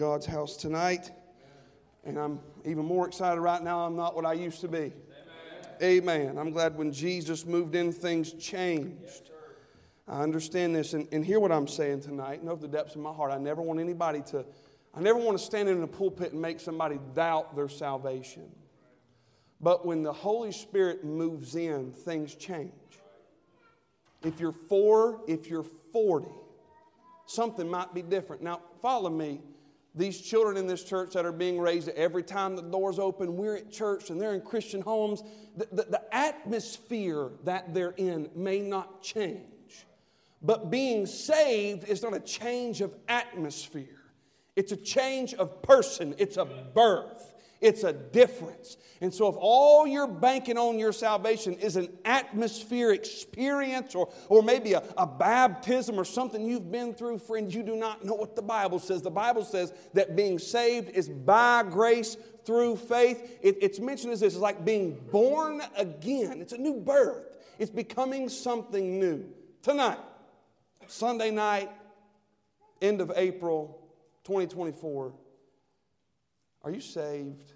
God's house tonight, and I'm even more excited right now. I'm not what I used to be. Amen. I'm glad when Jesus moved in, things changed. I understand this, and hear what I'm saying tonight. Know the depths of my heart. I never want to stand in a pulpit and make somebody doubt their salvation. But when the Holy Spirit moves in, things change. If you're 40, something might be different. Now, follow me. These children in this church that are being raised, every time the doors open, we're at church and they're in Christian homes. The atmosphere that they're in may not change. But being saved is not a change of atmosphere. It's a change of person. It's a birth. It's a difference. And so if all you're banking on your salvation is an atmosphere experience or maybe a baptism or something you've been through, friends, you do not know what the Bible says. The Bible says that being saved is by grace through faith. It's mentioned as this. It's like being born again. It's a new birth. It's becoming something new. Tonight, Sunday night, end of April 2024. Are you saved?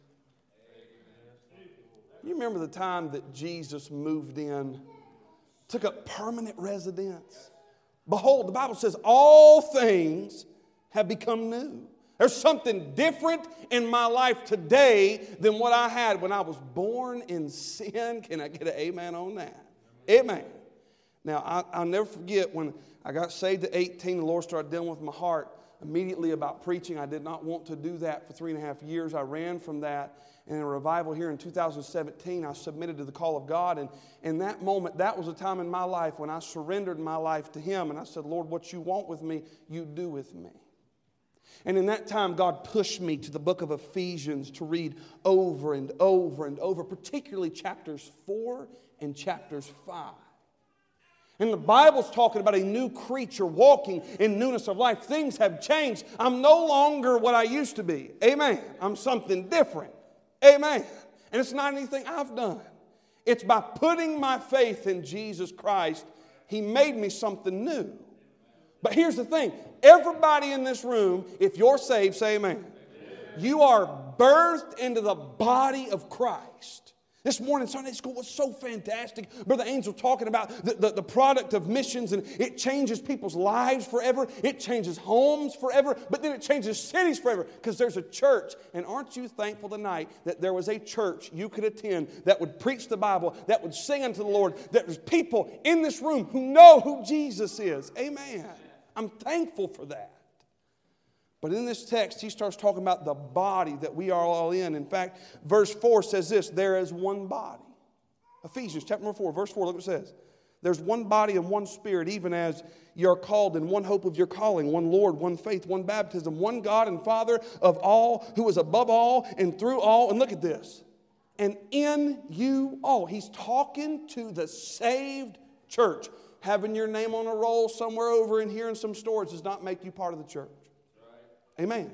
You remember the time that Jesus moved in, took up permanent residence? Behold, the Bible says all things have become new. There's something different in my life today than what I had when I was born in sin. Can I get an amen on that? Amen. Now, I'll never forget when I got saved at 18, the Lord started dealing with my heart immediately about preaching. I did not want to do that for 3.5 years. I ran from that. And in a revival here in 2017, I submitted to the call of God. And in that moment, that was a time in my life when I surrendered my life to Him. And I said, Lord, what you want with me, you do with me. And in that time, God pushed me to the book of Ephesians to read over and over and over, particularly chapters 4 and chapters 5. And the Bible's talking about a new creature walking in newness of life. Things have changed. I'm no longer what I used to be. Amen. I'm something different. Amen. And it's not anything I've done. It's by putting my faith in Jesus Christ, He made me something new. But here's the thing. Everybody in this room, if you're saved, say amen. You are birthed into the body of Christ. This morning, Sunday school was so fantastic. Brother Angel talking about the product of missions, and it changes people's lives forever. It changes homes forever, but then it changes cities forever because there's a church. And aren't you thankful tonight that there was a church you could attend that would preach the Bible, that would sing unto the Lord, that there's people in this room who know who Jesus is. Amen. I'm thankful for that. But in this text, he starts talking about the body that we are all in. In fact, verse 4 says this, there is one body. Ephesians chapter 4, verse 4, look what it says. There's one body and one spirit, even as you're called in one hope of your calling, one Lord, one faith, one baptism, one God and Father of all, who is above all and through all. And look at this. And in you all. He's talking to the saved church. Having your name on a roll somewhere over in here in some storage does not make you part of the church. Amen.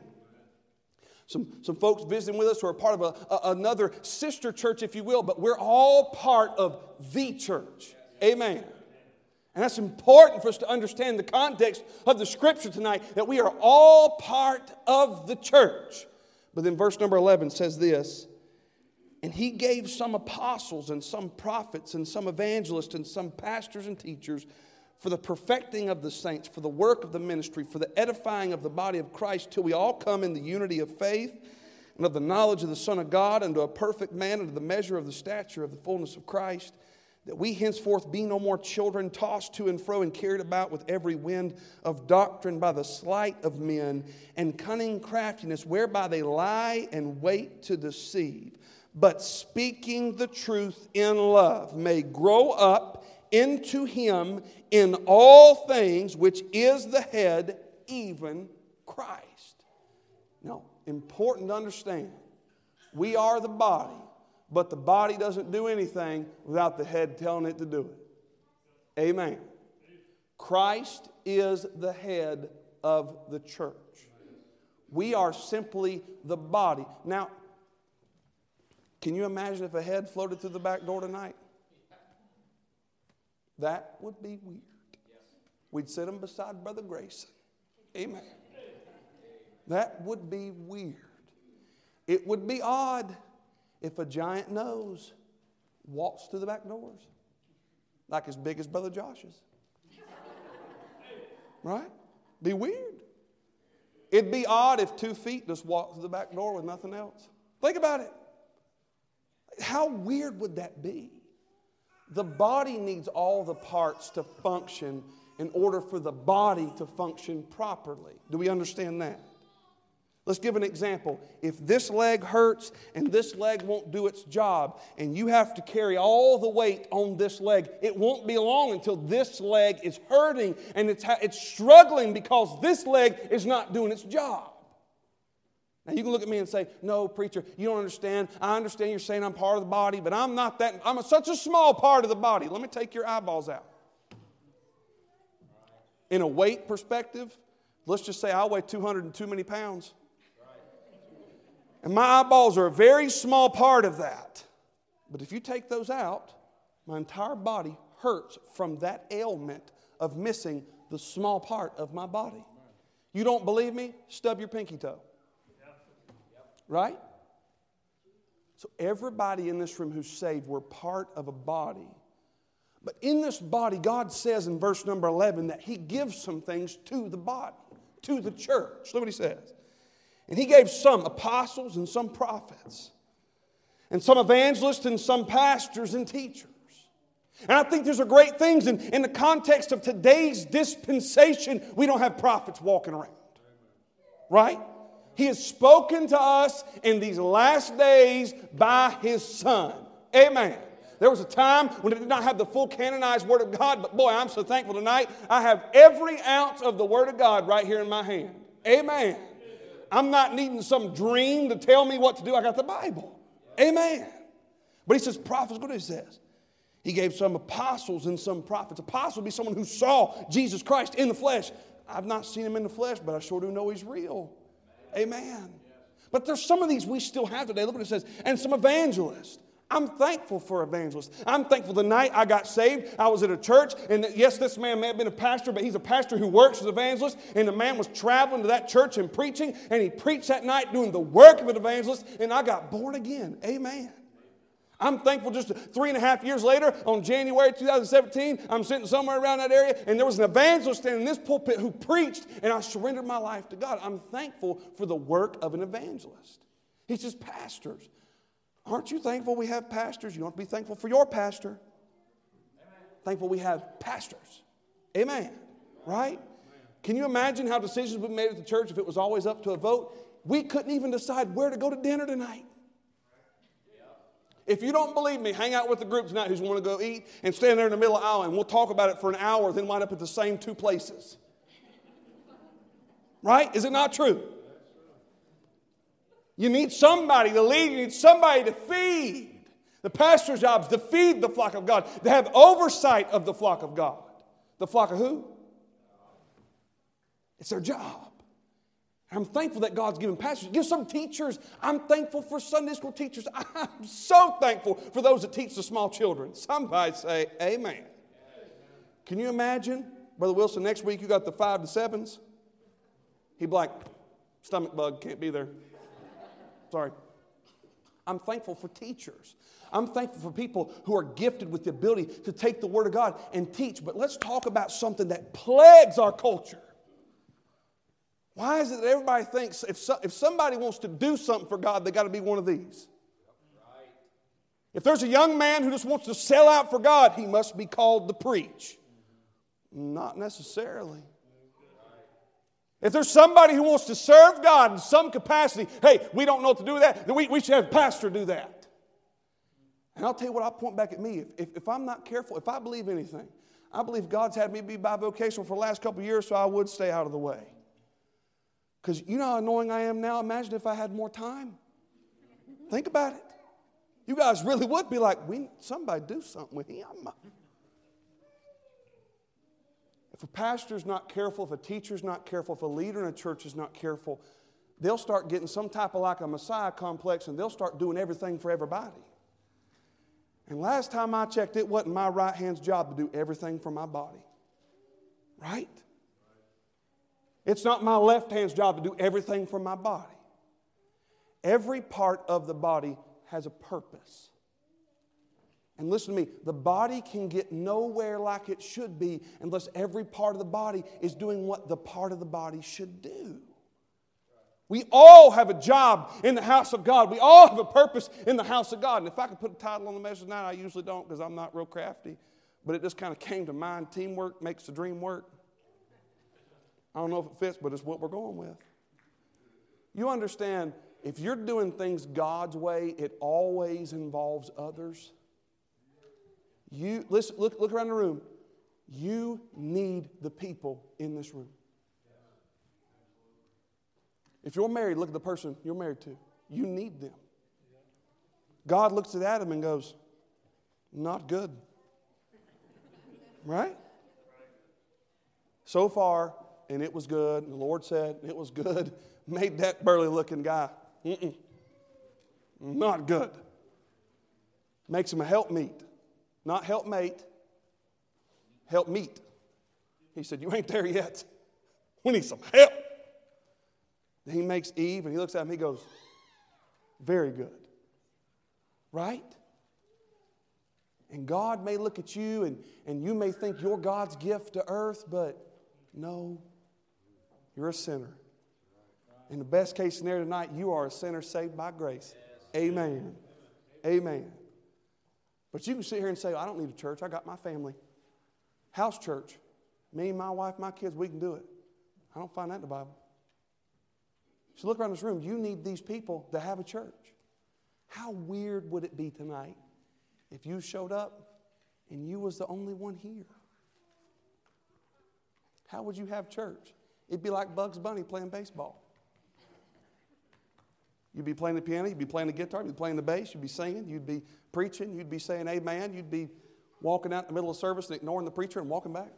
Some folks visiting with us who are part of another sister church, if you will, but we're all part of the church. Amen. And that's important for us to understand the context of the Scripture tonight, that we are all part of the church. But then verse number 11 says this, and He gave some apostles and some prophets and some evangelists and some pastors and teachers for the perfecting of the saints, for the work of the ministry, for the edifying of the body of Christ, till we all come in the unity of faith and of the knowledge of the Son of God, unto a perfect man, unto the measure of the stature of the fullness of Christ, that we henceforth be no more children, tossed to and fro and carried about with every wind of doctrine by the sleight of men and cunning craftiness, whereby they lie and wait to deceive. But speaking the truth in love may grow up into Him in all things, which is the head, even Christ. Now, important to understand, we are the body, but the body doesn't do anything without the head telling it to do it. Amen. Christ is the head of the church. We are simply the body. Now, can you imagine if a head floated through the back door tonight? That would be weird. We'd sit him beside Brother Grayson. Amen. That would be weird. It would be odd if a giant nose walks through the back doors, like as big as Brother Josh's. Right? Be weird. It'd be odd if 2 feet just walked through the back door with nothing else. Think about it. How weird would that be? The body needs all the parts to function in order for the body to function properly. Do we understand that? Let's give an example. If this leg hurts and this leg won't do its job, and you have to carry all the weight on this leg, it won't be long until this leg is hurting and it's struggling because this leg is not doing its job. Now you can look at me and say, no, preacher, you don't understand. I understand you're saying I'm part of the body, but I'm not that. I'm such a small part of the body. Let me take your eyeballs out. In a weight perspective, let's just say I weigh 200 and too many pounds. And my eyeballs are a very small part of that. But if you take those out, my entire body hurts from that ailment of missing the small part of my body. You don't believe me? Stub your pinky toe. Right? So everybody in this room who's saved, we're part of a body. But in this body, God says in verse number 11 that He gives some things to the body, to the church. Look what He says. And He gave some apostles and some prophets, and some evangelists and some pastors and teachers. And I think there's a great things in the context of today's dispensation. We don't have prophets walking around. Right? He has spoken to us in these last days by His Son. Amen. There was a time when it did not have the full canonized Word of God, but boy, I'm so thankful tonight. I have every ounce of the Word of God right here in my hand. Amen. I'm not needing some dream to tell me what to do. I got the Bible. Amen. But He says prophets. Look what He says. He gave some apostles and some prophets. Apostle would be someone who saw Jesus Christ in the flesh. I've not seen Him in the flesh, but I sure do know He's real. Amen. But there's some of these we still have today. Look what it says. And some evangelists. I'm thankful for evangelists. I'm thankful the night I got saved, I was at a church, and yes, this man may have been a pastor, but he's a pastor who works as an evangelist, and the man was traveling to that church and preaching, and he preached that night doing the work of an evangelist, and I got born again. Amen. I'm thankful just 3.5 years later, on January 2017, I'm sitting somewhere around that area, and there was an evangelist standing in this pulpit who preached, and I surrendered my life to God. I'm thankful for the work of an evangelist. He says, pastors. Aren't you thankful we have pastors? You don't have to be thankful for your pastor. Amen. Thankful we have pastors. Amen. Right? Can you imagine how decisions would be made at the church if it was always up to a vote? We couldn't even decide where to go to dinner tonight. If you don't believe me, hang out with the group tonight who's want to go eat and stand there in the middle of the aisle and we'll talk about it for an hour, then wind up at the same 2 places. Right? Is it not true? You need somebody to lead. You need somebody to feed. The pastor's job is to feed the flock of God, to have oversight of the flock of God. The flock of who? It's their job. I'm thankful that God's given pastors. Give some teachers. I'm thankful for Sunday school teachers. I'm so thankful for those that teach the small children. Somebody say amen. Can you imagine, Brother Wilson, next week you got the 5 to 7s? He'd be like, stomach bug, can't be there. Sorry. I'm thankful for teachers. I'm thankful for people who are gifted with the ability to take the Word of God and teach. But let's talk about something that plagues our culture. Why is it that everybody thinks if somebody wants to do something for God, they got to be one of these? If there's a young man who just wants to sell out for God, he must be called to preach. Not necessarily. If there's somebody who wants to serve God in some capacity, hey, we don't know what to do with that, then we should have a pastor do that. And I'll tell you what, I'll point back at me. If I'm not careful, if I believe anything, I believe God's had me be bivocational for the last couple of years so I would stay out of the way. Because you know how annoying I am now? Imagine if I had more time. Think about it. You guys really would be like, somebody do something with him. If a pastor's not careful, if a teacher's not careful, if a leader in a church is not careful, they'll start getting some type of like a Messiah complex and they'll start doing everything for everybody. And last time I checked, it wasn't my right hand's job to do everything for my body. Right? It's not my left hand's job to do everything for my body. Every part of the body has a purpose. And listen to me, the body can get nowhere like it should be unless every part of the body is doing what the part of the body should do. We all have a job in the house of God. We all have a purpose in the house of God. And if I could put a title on the message tonight, I usually don't because I'm not real crafty. But it just kind of came to mind. Teamwork makes the dream work. I don't know if it fits, but it's what we're going with. You understand, if you're doing things God's way, it always involves others. You listen, look around the room. You need the people in this room. If you're married, look at the person you're married to. You need them. God looks at Adam and goes, not good. Right? So far, and it was good. And the Lord said, it was good. Made that burly looking guy. Not good. Makes him a helpmeet. Not helpmate. Helpmeet. He said, you ain't there yet. We need some help. Then he makes Eve and he looks at him and he goes, very good. Right? And God may look at you and you may think you're God's gift to earth, but no, you're a sinner. In the best case scenario tonight, you are a sinner saved by grace. Amen. Amen. But you can sit here and say, I don't need a church. I got my family. House church. Me, my wife, my kids, we can do it. I don't find that in the Bible. So look around this room. You need these people to have a church. How weird would it be tonight if you showed up and you was the only one here? How would you have church? It'd be like Bugs Bunny playing baseball. You'd be playing the piano, you'd be playing the guitar, you'd be playing the bass, you'd be singing, you'd be preaching, you'd be saying amen, you'd be walking out in the middle of service and ignoring the preacher and walking back.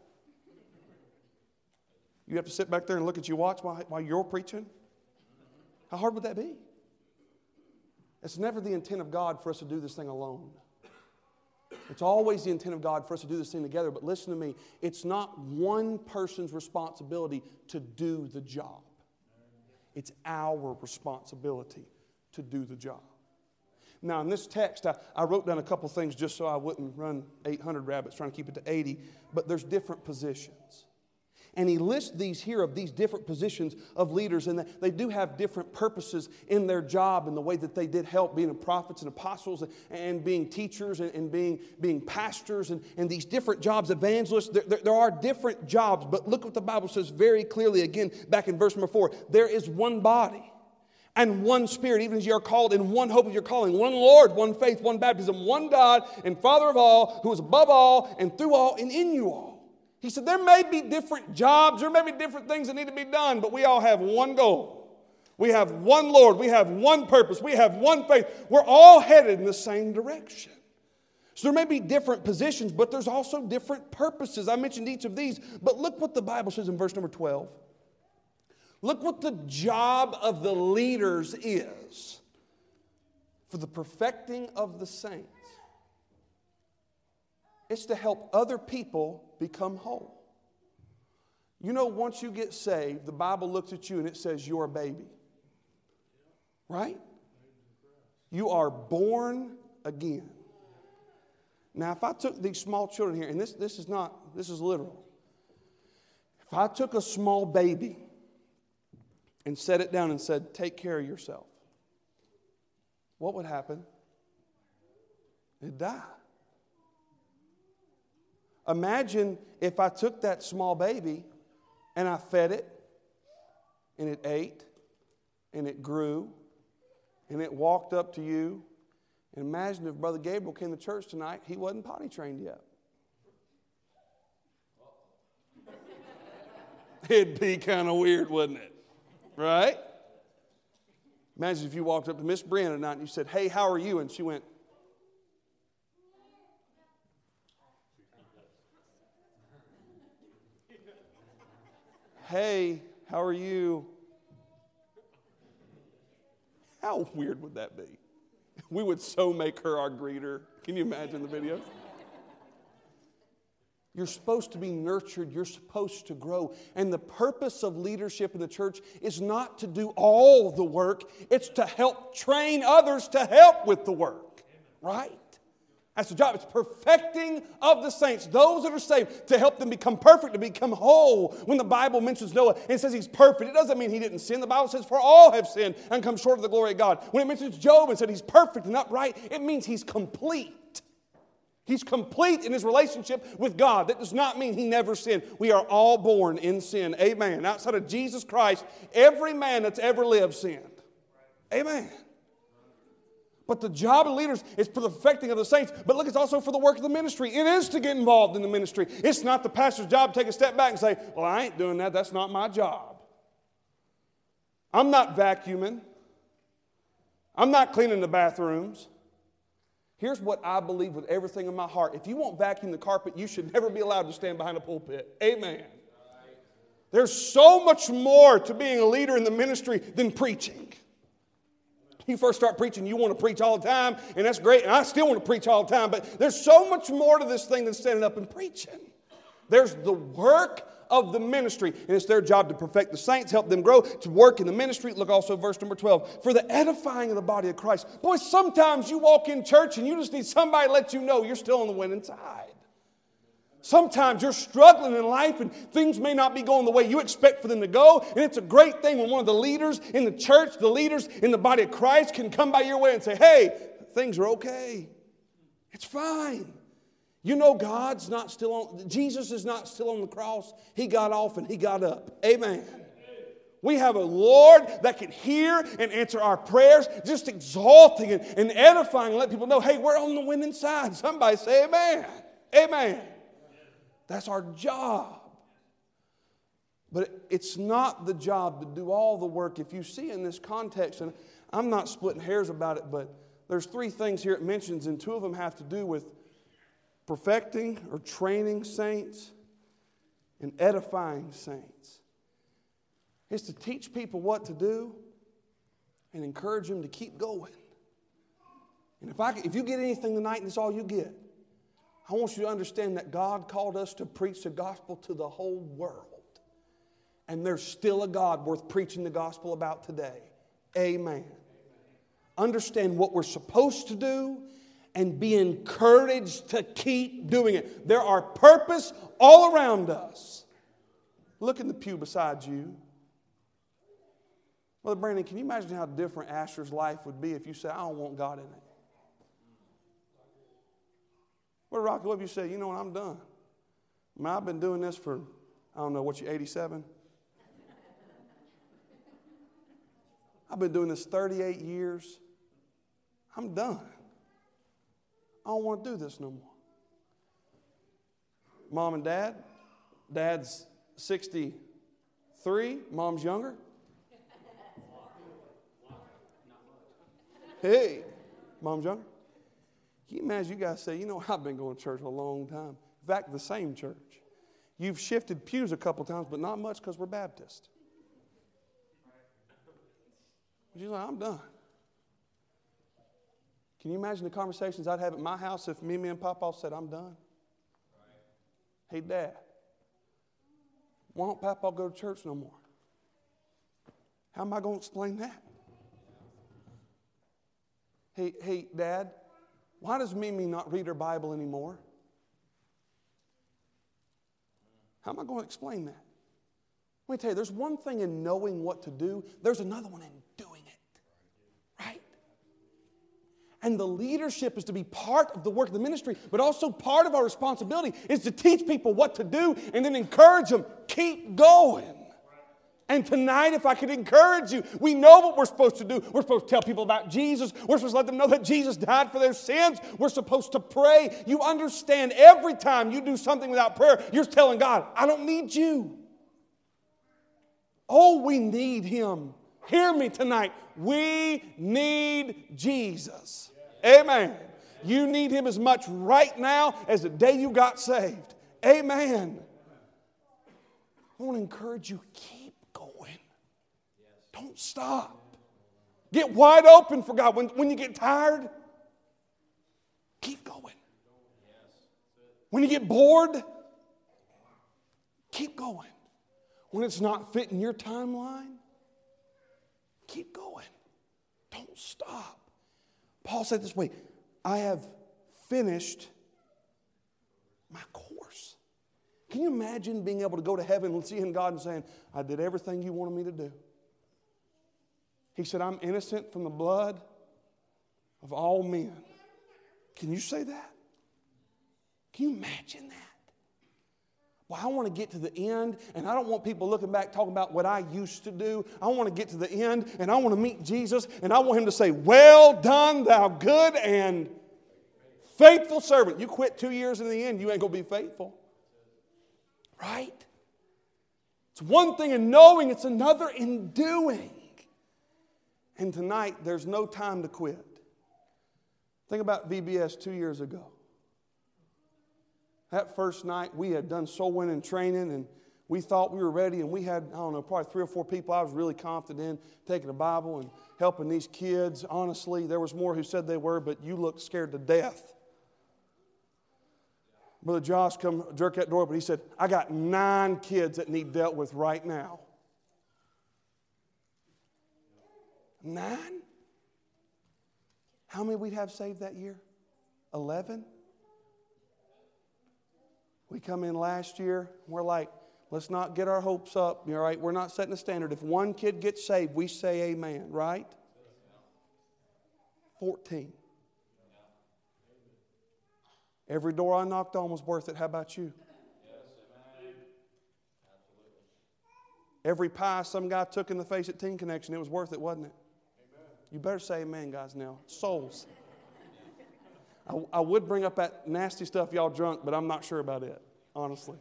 You have to sit back there and look at your watch while you're preaching. How hard would that be? It's never the intent of God for us to do this thing alone. It's always the intent of God for us to do this thing together. But listen to me, it's not one person's responsibility to do the job. It's our responsibility to do the job. Now, in this text, I wrote down a couple things just so I wouldn't run 800 rabbits trying to keep it to 80, but there's different positions. And he lists these here of these different positions of leaders, and they do have different purposes in their job and the way that they did help being prophets and apostles and being teachers and being pastors and these different jobs, evangelists. There are different jobs, but look what the Bible says very clearly again back in verse number 4. There is one body and one Spirit, even as you are called in one hope of your calling, one Lord, one faith, one baptism, one God and Father of all, who is above all and through all and in you all. He said there may be different jobs, there may be different things that need to be done, but we all have one goal. We have one Lord, we have one purpose, we have one faith. We're all headed in the same direction. So there may be different positions, but there's also different purposes. I mentioned each of these, but look what the Bible says in verse number 12. Look what the job of the leaders is for the perfecting of the saints. It's to help other people become whole. You know, once you get saved, the Bible looks at you and it says you're a baby. Right? You are born again. Now, if I took these small children here, and this is literal. If I took a small baby and set it down and said, take care of yourself, what would happen? It'd die. Imagine if I took that small baby and I fed it and it ate and it grew and it walked up to you. And imagine if Brother Gabriel came to church tonight, he wasn't potty trained yet. It'd be kind of weird, wouldn't it? Right? Imagine if you walked up to Miss Brianna tonight and you said, hey, how are you? And she went, hey, how are you? How weird would that be? We would so make her our greeter. Can you imagine the videos? You're supposed to be nurtured. You're supposed to grow. And the purpose of leadership in the church is not to do all the work. It's to help train others to help with the work. Right? That's the job. It's perfecting of the saints, those that are saved, to help them become perfect, to become whole. When the Bible mentions Noah and says he's perfect, it doesn't mean he didn't sin. The Bible says, for all have sinned and come short of the glory of God. When it mentions Job and said he's perfect and upright, it means he's complete. He's complete in his relationship with God. That does not mean he never sinned. We are all born in sin. Amen. Outside of Jesus Christ, every man that's ever lived sinned. Amen. But the job of leaders is for the perfecting of the saints. But look, it's also for the work of the ministry. It is to get involved in the ministry. It's not the pastor's job to take a step back and say, well, I ain't doing that. That's not my job. I'm not vacuuming. I'm not cleaning the bathrooms. Here's what I believe with everything in my heart. If you won't vacuum the carpet, you should never be allowed to stand behind a pulpit. Amen. There's so much more to being a leader in the ministry than preaching. You first start preaching, you want to preach all the time, and that's great, and I still want to preach all the time, but there's so much more to this thing than standing up and preaching. There's the work of the ministry, and it's their job to perfect the saints, help them grow, to work in the ministry. Look also verse number 12. For the edifying of the body of Christ. Boy, sometimes you walk in church and you just need somebody to let you know you're still on the winning side. Sometimes you're struggling in life and things may not be going the way you expect for them to go. And it's a great thing when one of the leaders in the church, the leaders in the body of Christ can come by your way and say, hey, things are okay. It's fine. You know God's not still on, Jesus is not still on the cross. He got off and he got up. Amen. We have a Lord that can hear and answer our prayers, just exalting and edifying and let people know, hey, we're on the winning side. Somebody say amen. Amen. That's our job. But it's not the job to do all the work. If you see in this context, and I'm not splitting hairs about it, but there's 3 things here it mentions, and 2 of them have to do with perfecting or training saints and edifying saints. It's to teach people what to do and encourage them to keep going. And if you get anything tonight and it's all you get, I want you to understand that God called us to preach the gospel to the whole world. And there's still a God worth preaching the gospel about today. Amen. Understand what we're supposed to do and be encouraged to keep doing it. There are purpose all around us. Look in the pew beside you. Brother Brandon, can you imagine how different Asher's life would be if you said, I don't want God in it? Brother Rocky, what if you said, you know what, I'm done. I mean, I've been doing this for, I don't know, what you, 87? I've been doing this 38 years. I'm done. I don't want to do this no more. Mom and Dad. Dad's 63. Mom's younger. Hey, Mom's younger. Can you imagine you guys say, you know, I've been going to church a long time. In fact, the same church. You've shifted pews a couple times, but not much because we're Baptist. She's like, I'm done. Can you imagine the conversations I'd have at my house if Mimi and Papa said, I'm done? Hey, Dad, why don't Papa go to church no more? How am I going to explain that? Hey, Dad, why does Mimi not read her Bible anymore? How am I going to explain that? Let me tell you, there's one thing in knowing what to do. There's another one in doing it. Right? And the leadership is to be part of the work of the ministry, but also part of our responsibility is to teach people what to do and then encourage them, keep going. And tonight, if I could encourage you, we know what we're supposed to do. We're supposed to tell people about Jesus. We're supposed to let them know that Jesus died for their sins. We're supposed to pray. You understand every time you do something without prayer, you're telling God, I don't need you. Oh, we need Him. Hear me tonight. We need Jesus. Amen. You need Him as much right now as the day you got saved. Amen. I want to encourage you, keep going. Don't stop. Get wide open for God. When you get tired, keep going. When you get bored, keep going. When it's not fitting your timeline, keep going. Don't stop. Paul said this way, I have finished my course. Can you imagine being able to go to heaven and seeing God and saying, I did everything you wanted me to do? He said, I'm innocent from the blood of all men. Can you say that? Can you imagine that? Well, I want to get to the end, and I don't want people looking back talking about what I used to do. I want to get to the end, and I want to meet Jesus, and I want Him to say, well done, thou good and faithful servant. You quit 2 years in the end, you ain't going to be faithful. Right? It's one thing in knowing, it's another in doing. And tonight, there's no time to quit. Think about VBS 2 years ago. That first night, we had done soul winning training, and we thought we were ready, and we had, I don't know, probably 3 or 4 people I was really confident in, taking a Bible and helping these kids. Honestly, there was more who said they were, but you looked scared to death. Brother Josh come jerk that door, but he said, I got 9 kids that need dealt with right now. 9? How many we'd have saved that year? 11? We come in last year, we're like, let's not get our hopes up, all right? We're not setting a standard. If one kid gets saved, we say amen, right? 14. Every door I knocked on was worth it. How about you? Every pie some guy took in the face at Teen Connection, it was worth it, wasn't it? You better say amen, guys, now. Souls. I would bring up that nasty stuff y'all drunk, but I'm not sure about it, honestly.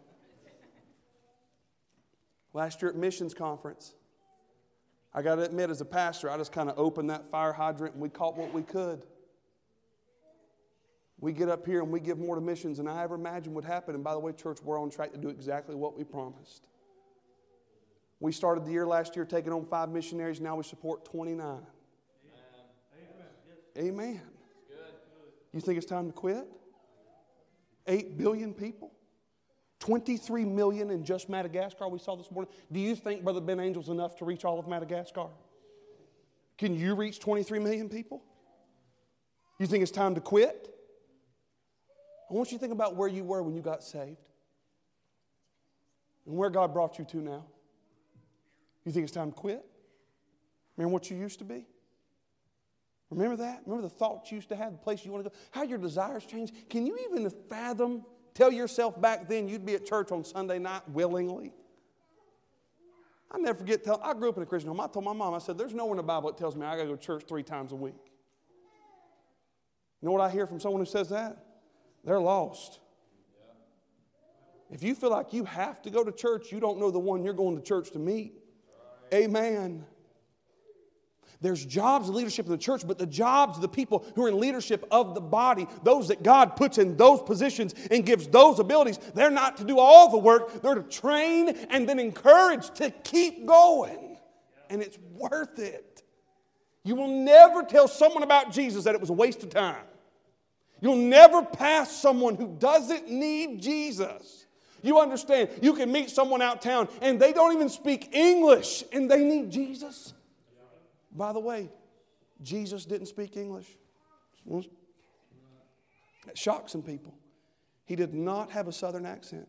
Last year at missions conference, I got to admit, as a pastor, I just kind of opened that fire hydrant and we caught what we could. We get up here and we give more to missions than I ever imagined would happen. And by the way, church, we're on track to do exactly what we promised. We started the year last year taking on 5 missionaries. Now we support 29. Amen. Amen. You think it's time to quit? 8 billion people? 23 million in just Madagascar we saw this morning. Do you think Brother Ben Angel's enough to reach all of Madagascar? Can you reach 23 million people? You think it's time to quit? I want you to think about where you were when you got saved and where God brought you to now. You think it's time to quit? Remember what you used to be? Remember that? Remember the thoughts you used to have, the place you want to go? How your desires changed? Can you even fathom, tell yourself back then you'd be at church on Sunday night willingly? I'll never forget, I grew up in a Christian home. I told my mom, I said, there's nowhere in the Bible that tells me I got to go to church 3 times a week. You know what I hear from someone who says that? They're lost. If you feel like you have to go to church, you don't know the one you're going to church to meet. Amen. There's jobs of leadership in the church, but the jobs of the people who are in leadership of the body, those that God puts in those positions and gives those abilities, they're not to do all the work. They're to train and then encourage to keep going. And it's worth it. You will never tell someone about Jesus that it was a waste of time. You'll never pass someone who doesn't need Jesus. You understand, you can meet someone out town and they don't even speak English and they need Jesus. By the way, Jesus didn't speak English. That shocks some people. He did not have a southern accent.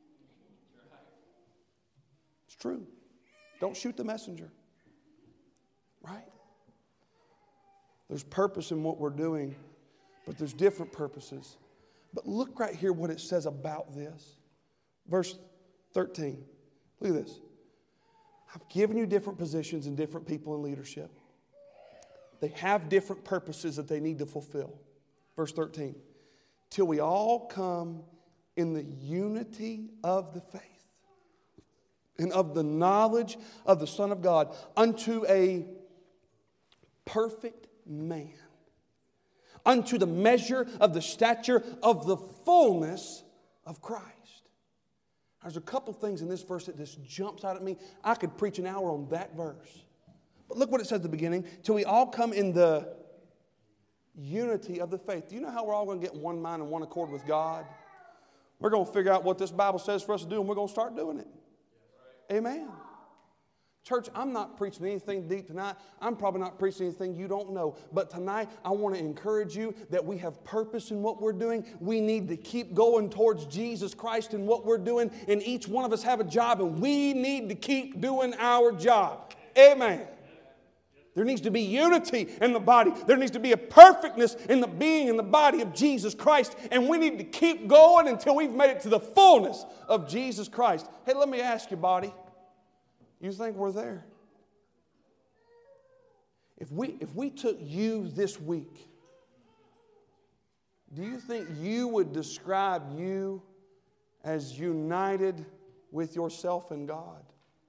It's true. Don't shoot the messenger. Right? There's purpose in what we're doing, but there's different purposes. But look right here what it says about this. Verse 13. Look at this. I've given you different positions and different people in leadership. They have different purposes that they need to fulfill. Verse 13. Till we all come in the unity of the faith and of the knowledge of the Son of God unto a perfect man, unto the measure of the stature of the fullness of Christ. There's a couple things in this verse that just jumps out at me. I could preach an hour on that verse. But look what it says at the beginning. Till we all come in the unity of the faith. Do you know how we're all going to get in one mind and one accord with God? We're going to figure out what this Bible says for us to do, and we're going to start doing it. Amen. Church, I'm not preaching anything deep tonight. I'm probably not preaching anything you don't know. But tonight, I want to encourage you that we have purpose in what we're doing. We need to keep going towards Jesus Christ in what we're doing. And each one of us have a job, and we need to keep doing our job. Amen. There needs to be unity in the body. There needs to be a perfectness in the being in the body of Jesus Christ. And we need to keep going until we've made it to the fullness of Jesus Christ. Hey, let me ask you, body. You think we're there? If we took you this week, do you think you would describe you as united with yourself and God?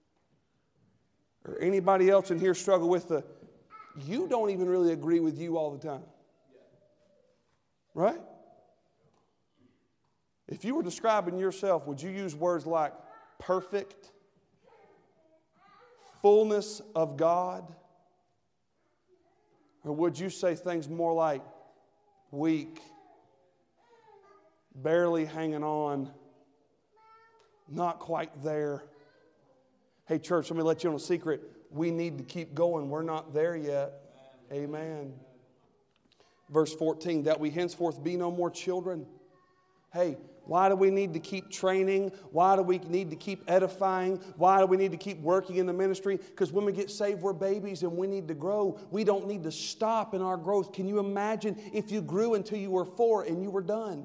Or anybody else in here struggle with you don't even really agree with you all the time? Right? If you were describing yourself, would you use words like perfect, fullness of God? Or would you say things more like weak, barely hanging on, not quite there? Hey, church, let me let you on a secret. We need to keep going. We're not there yet. Amen. Verse 14, that we henceforth be no more children. Hey, why do we need to keep training? Why do we need to keep edifying? Why do we need to keep working in the ministry? Because when we get saved, we're babies and we need to grow. We don't need to stop in our growth. Can you imagine if you grew until you were 4 and you were done?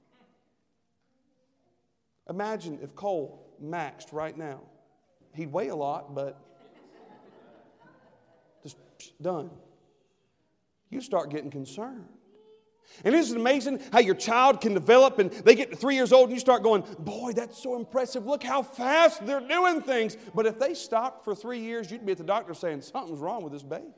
Imagine if Cole maxed right now. He'd weigh a lot, but just done. You start getting concerned. And isn't it amazing how your child can develop and they get to 3 years old and you start going, boy, that's so impressive. Look how fast they're doing things. But if they stopped for 3 years, you'd be at the doctor saying, something's wrong with this baby.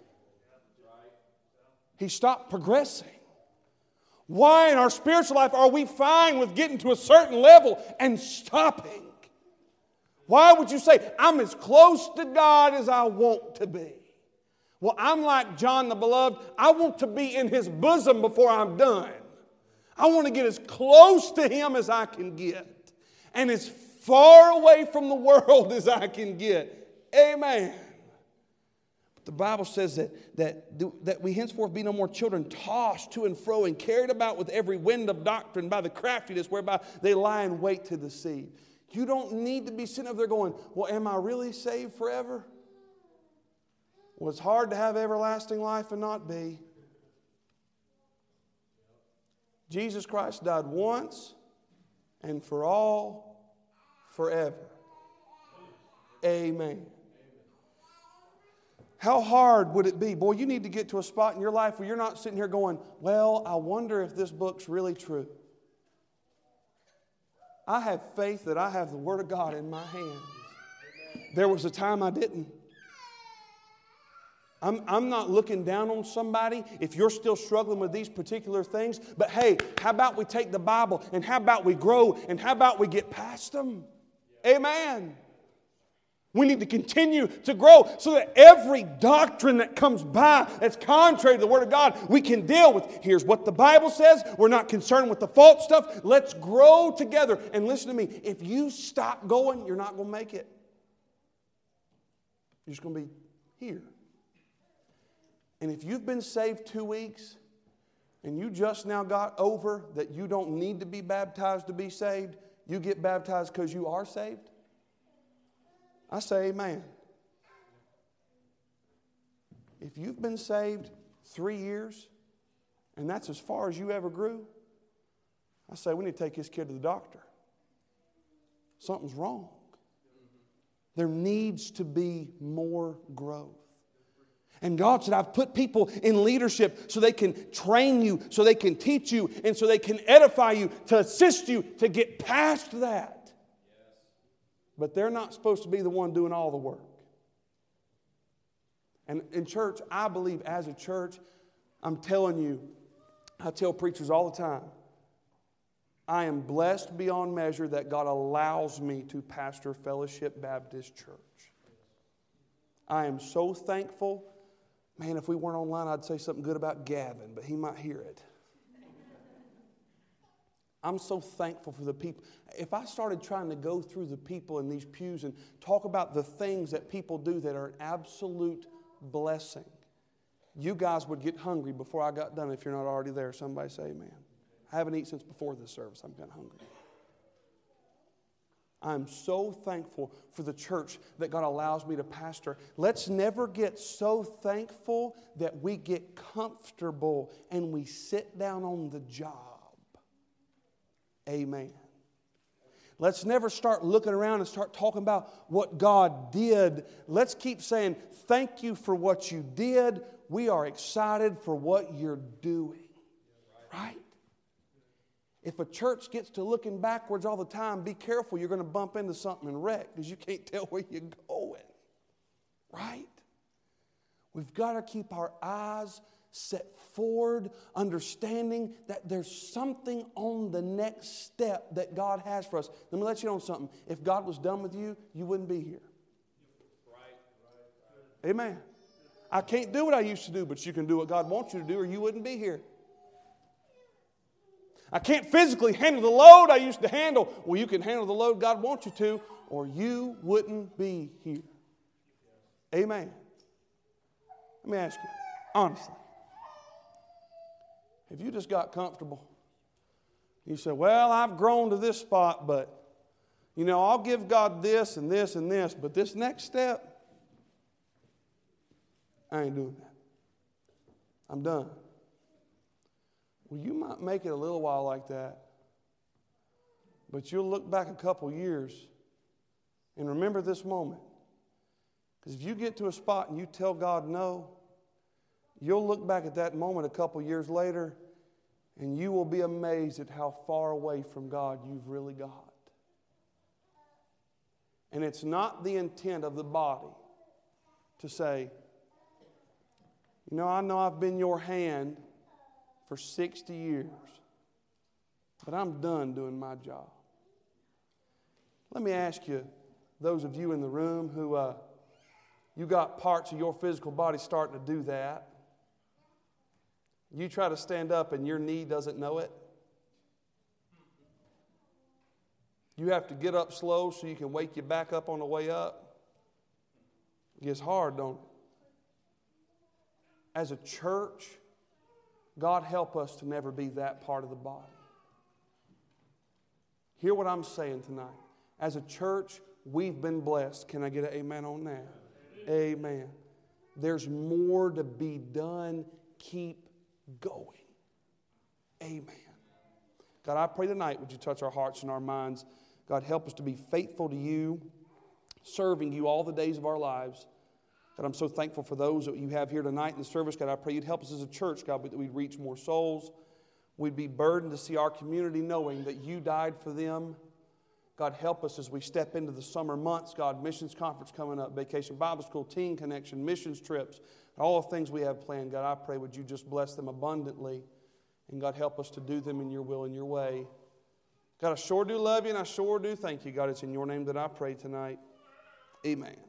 He stopped progressing. Why in our spiritual life are we fine with getting to a certain level and stopping? Why would you say, I'm as close to God as I want to be? Well, I'm like John the Beloved. I want to be in His bosom before I'm done. I want to get as close to Him as I can get. And as far away from the world as I can get. Amen. But the Bible says that we henceforth be no more children, tossed to and fro and carried about with every wind of doctrine by the craftiness whereby they lie in wait to deceive. You don't need to be sitting up there going, well, am I really saved forever? Well, it's hard to have everlasting life and not be. Jesus Christ died once and for all, forever. Amen. How hard would it be? Boy, you need to get to a spot in your life where you're not sitting here going, well, I wonder if this book's really true. I have faith that I have the Word of God in my hands. There was a time I didn't. I'm not looking down on somebody if you're still struggling with these particular things. But hey, how about we take the Bible and how about we grow and how about we get past them? Amen. We need to continue to grow so that every doctrine that comes by that's contrary to the Word of God, we can deal with. Here's what the Bible says. We're not concerned with the false stuff. Let's grow together. And listen to me. If you stop going, you're not going to make it. You're just going to be here. And if you've been saved 2 weeks and you just now got over that you don't need to be baptized to be saved, you get baptized because you are saved, I say amen. If you've been saved 3 years and that's as far as you ever grew, I say we need to take this kid to the doctor. Something's wrong. There needs to be more growth. And God said, I've put people in leadership so they can train you, so they can teach you, and so they can edify you, to assist you to get past that. But they're not supposed to be the one doing all the work. And in church, I believe as a church, I'm telling you, I tell preachers all the time, I am blessed beyond measure that God allows me to pastor Fellowship Baptist Church. I am so thankful. Man, if we weren't online, I'd say something good about Gavin, but he might hear it. I'm so thankful for the people. If I started trying to go through the people in these pews and talk about the things that people do that are an absolute blessing, you guys would get hungry before I got done if you're not already there. Somebody say amen. I haven't eaten since before this service. I'm getting hungry. I'm so thankful for the church that God allows me to pastor. Let's never get so thankful that we get comfortable and we sit down on the job. Amen. Let's never start looking around and start talking about what God did. Let's keep saying, thank you for what you did. We are excited for what you're doing. Right? If a church gets to looking backwards all the time, be careful. You're going to bump into something and wreck because you can't tell where you're going. Right? We've got to keep our eyes set forward, understanding that there's something on the next step that God has for us. Let me let you know something. If God was done with you, you wouldn't be here. Right. Amen. I can't do what I used to do, but you can do what God wants you to do or you wouldn't be here. I can't physically handle the load I used to handle. Well, you can handle the load God wants you to, or you wouldn't be here. Amen. Let me ask you, honestly, if you just got comfortable, you say, well, I've grown to this spot, but, I'll give God this and this and this, but this next step, I ain't doing that. I'm done. Well, you might make it a little while like that, but you'll look back a couple years and remember this moment. Because if you get to a spot and you tell God no, you'll look back at that moment a couple years later and you will be amazed at how far away from God you've really got. And it's not the intent of the body to say, I know I've been your hand for 60 years, but I'm done doing my job. Let me ask you, those of you in the room who you got parts of your physical body starting to do that. You try to stand up and your knee doesn't know it. You have to get up slow so you can wake you back up on the way up. It gets hard, don't it? As a church, God help us to never be that part of the body. Hear what I'm saying tonight. As a church, we've been blessed. Can I get an amen on that? Amen. There's more to be done. Keep going. Amen. God, I pray tonight, would you touch our hearts and our minds? God, help us to be faithful to you, serving you all the days of our lives. God, I'm so thankful for those that you have here tonight in the service. God, I pray you'd help us as a church, God, that we'd reach more souls. We'd be burdened to see our community knowing that you died for them. God, help us as we step into the summer months. God, missions conference coming up, Vacation Bible School, Teen Connection, missions trips, all the things we have planned. God, I pray would you just bless them abundantly. And God, help us to do them in your will and your way. God, I sure do love you and I sure do thank you. God, it's in your name that I pray tonight. Amen.